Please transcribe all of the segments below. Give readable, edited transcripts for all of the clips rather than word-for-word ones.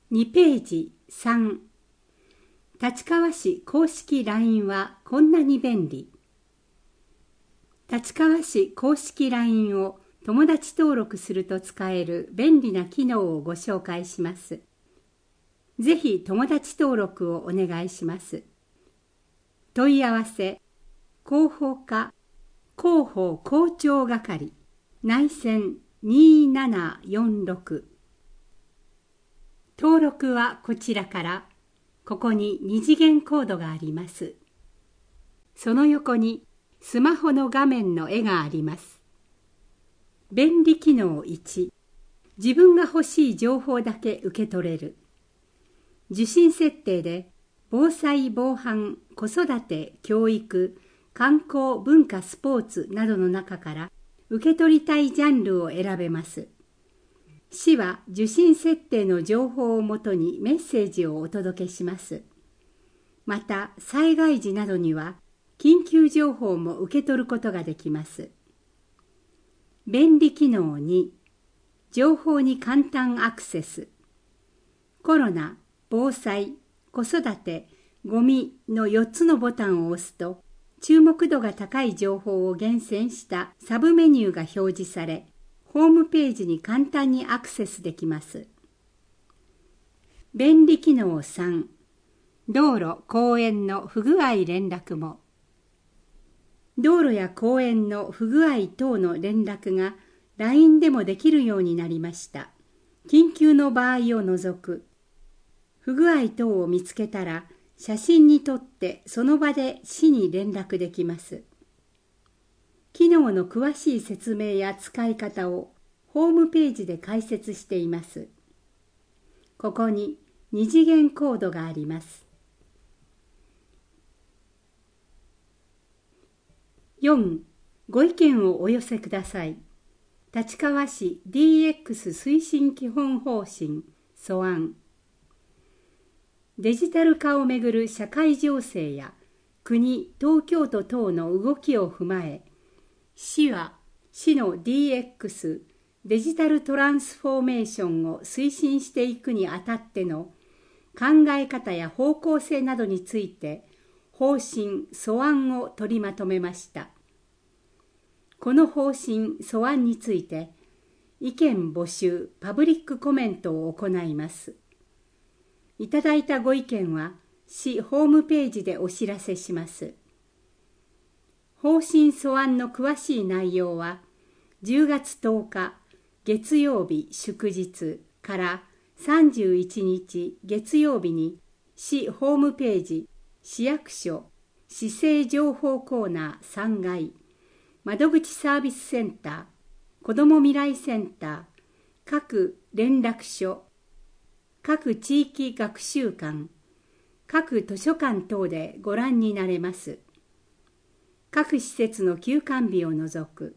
2ページ3。立川市公式 LINE はこんなに便利。立川市公式 LINE を友達登録すると使える便利な機能をご紹介します。ぜひ友達登録をお願いします。問い合わせ、広報課、広報校長係、内線2746。登録はこちらから、ここに2次元コードがあります。その横にスマホの画面の絵があります。便利機能1、自分が欲しい情報だけ受け取れる。受信設定で、防災・防犯、子育て、教育、観光、文化、スポーツなどの中から受け取りたいジャンルを選べます。市は受信設定の情報をもとにメッセージをお届けします。また、災害時などには緊急情報も受け取ることができます。便利機能2、情報に簡単アクセス。コロナ、防災、子育て、ゴミの4つのボタンを押すと、注目度が高い情報を厳選したサブメニューが表示され、ホームページに簡単にアクセスできます。便利機能3、道路・公園の不具合連絡網。道路や公園の不具合等の連絡が LINE でもできるようになりました。緊急の場合を除く。不具合等を見つけたら、写真に撮ってその場で市に連絡できます。機能の詳しい説明や使い方をホームページで解説しています。ここに2次元コードがあります。4. ご意見をお寄せください。立川市 DX 推進基本方針素案。デジタル化をめぐる社会情勢や国、東京都等の動きを踏まえ、市は市の DX デジタルトランスフォーメーションを推進していくにあたっての考え方や方向性などについて方針・素案を取りまとめました。この方針・素案について意見募集・パブリックコメントを行います。いただいたご意見は市ホームページでお知らせします。方針素案の詳しい内容は10月10日月曜日祝日から31日月曜日に市ホームページ市役所市政情報コーナー3階窓口サービスセンター子ども未来センター各連絡所各地域学習館各図書館等でご覧になれます。各施設の休館日を除く。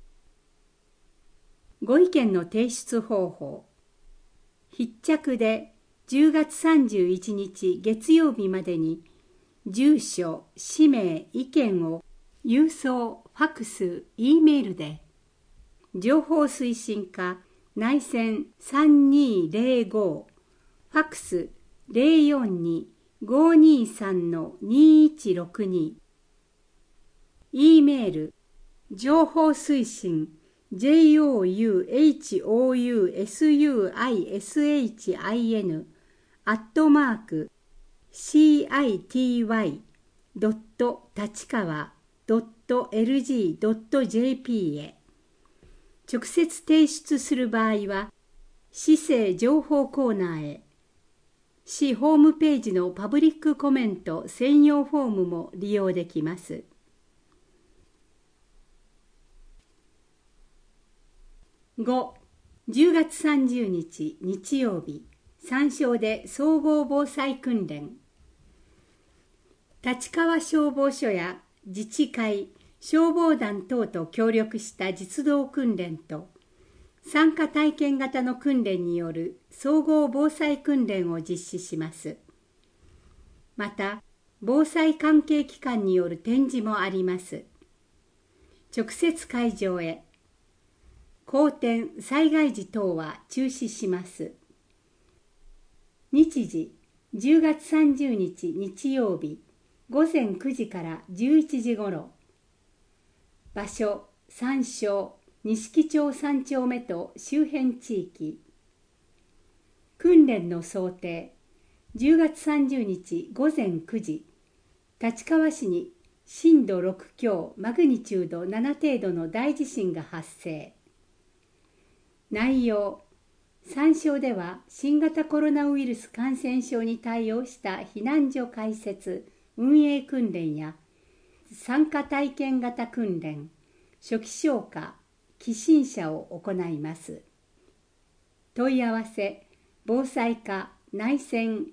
ご意見の提出方法。必着で10月31日月曜日までに住所、氏名、意見を郵送、ファクス、Eメールで情報推進課内線3205ファックス 042-523-2162 E メール情報推進 jouhousuisin @city.tachikawa.lg.jp へ直接提出する場合は市政情報コーナーへ市ホームページのパブリックコメント専用フォームも利用できます。5. 10月30日日曜日山椒で総合防災訓練。立川消防署や自治会、消防団等と協力した実動訓練と参加体験型の訓練による総合防災訓練を実施します。また、防災関係機関による展示もあります。直接会場へ。荒天、災害時等は中止します。 日時10月30日日曜日午前9時から11時ごろ。場所山椒錦町3丁目と周辺地域。訓練の想定10月30日午前9時、立川市に震度6強マグニチュード7程度の大地震が発生。内容、山椒では新型コロナウイルス感染症に対応した避難所開設・運営訓練や参加体験型訓練、初期消火、起震者を行います。問い合わせ、防災課内線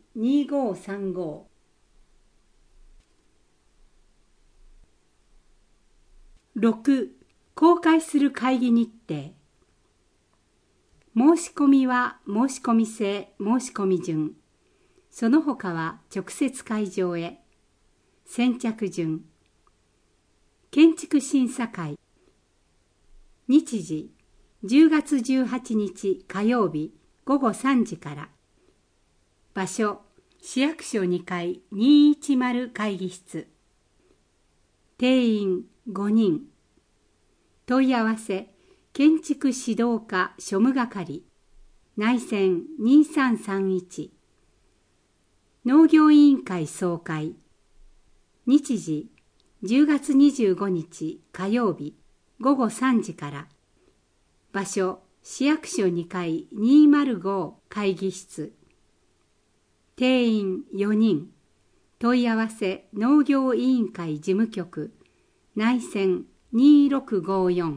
2535。6. 公開する会議日程。申し込みは申し込み制申し込み順。その他は直接会場へ。先着順。建築審査会。日時10月18日火曜日午後3時から。場所市役所2階210会議室。定員5人。問い合わせ建築指導課庶務係内線2331。農業委員会総会。日時10月25日火曜日午後3時から。場所市役所2階205会議室。定員4人。問い合わせ農業委員会事務局内線2654。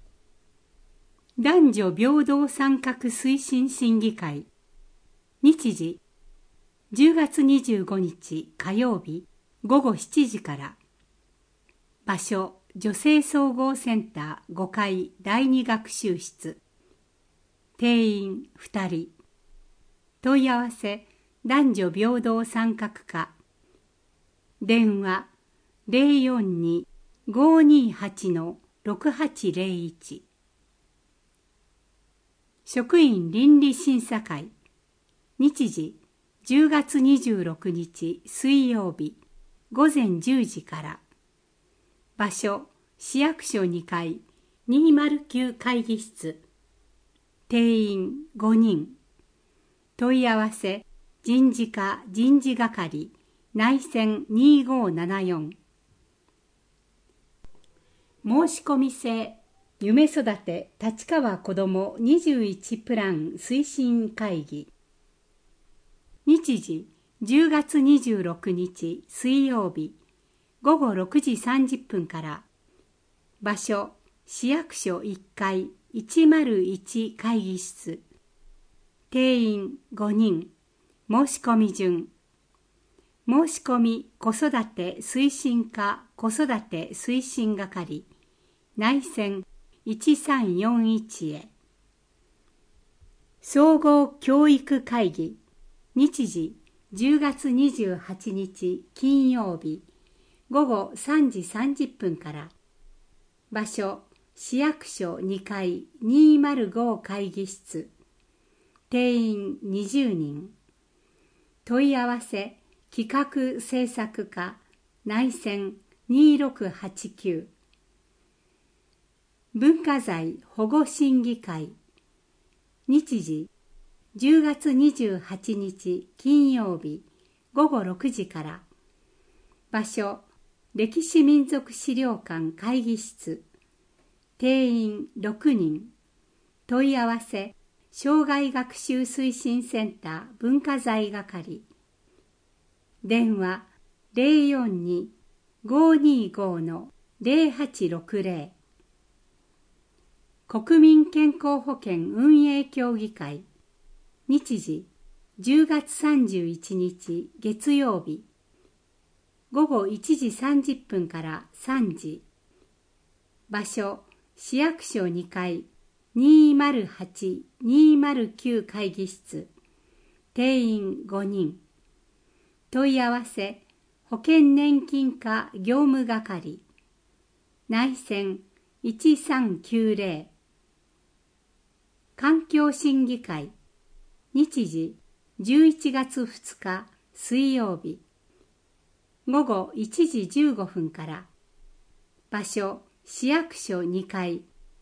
男女平等参画推進審議会。日時10月25日火曜日午後7時から。場所女性総合センター5階第2学習室。定員2人。問い合わせ男女平等参画課。電話042-528-6801。職員倫理審査会。日時10月26日水曜日午前10時から。場所市役所2階209会議室。定員5人。問い合わせ人事課人事係内線2574。申し込み制夢育て立川こども21プラン推進会議。日時10月26日水曜日午後6時30分から。場所市役所1階101会議室。定員5人。申し込み順。申し込み子育て推進課子育て推進係内線1341へ。総合教育会議。日時10月28日金曜日午後3時30分から。場所市役所2階205会議室。定員20人。問い合わせ企画制作課内線2689。文化財保護審議会。日時10月28日金曜日午後6時から。場所歴史民族資料館会議室。定員6人。問い合わせ生涯学習推進センター文化財係。電話042-525-0860。国民健康保険運営協議会。日時10月31日月曜日午後1時30分から3時。場所市役所2階208-209会議室。定員5人。問い合わせ保険年金課業務係内線1390。環境審議会。日時 11月2日水曜日午後1時15分から。場所市役所2階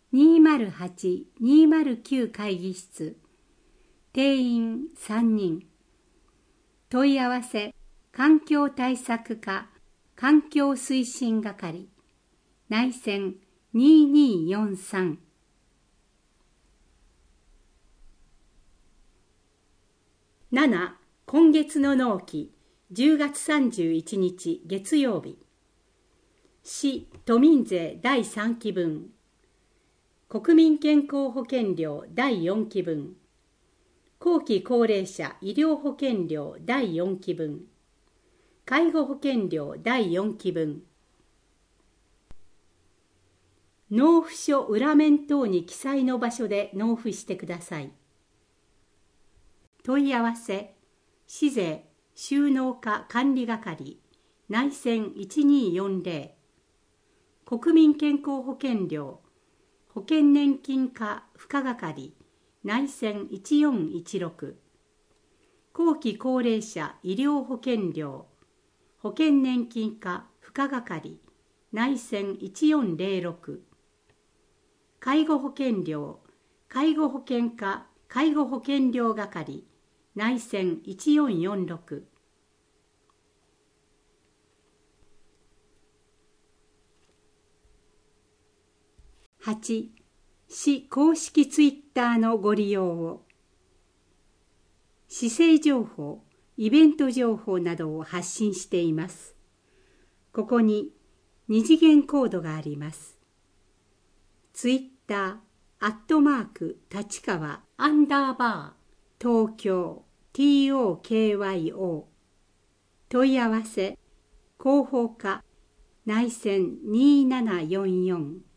208-209 会議室。定員3人。問い合わせ環境対策課環境推進係内線2243。7. 今月の納期10月31日月曜日。市都民税第3期分、国民健康保険料第4期分、後期高齢者医療保険料第4期分、介護保険料第4期分。納付書裏面等に記載の場所で納付してください。問い合わせ市税収納課管理係内線1240。国民健康保険料保険年金課付加係内線1416。後期高齢者医療保険料保険年金課付加係内線1406。介護保険料介護保険課介護保険料係内線1446。8. 市公式ツイッターのご利用を。市政情報、イベント情報などを発信しています。ここに2次元コードがあります。ツイッター立川_東京 TOKYO。問い合わせ広報課内線2744。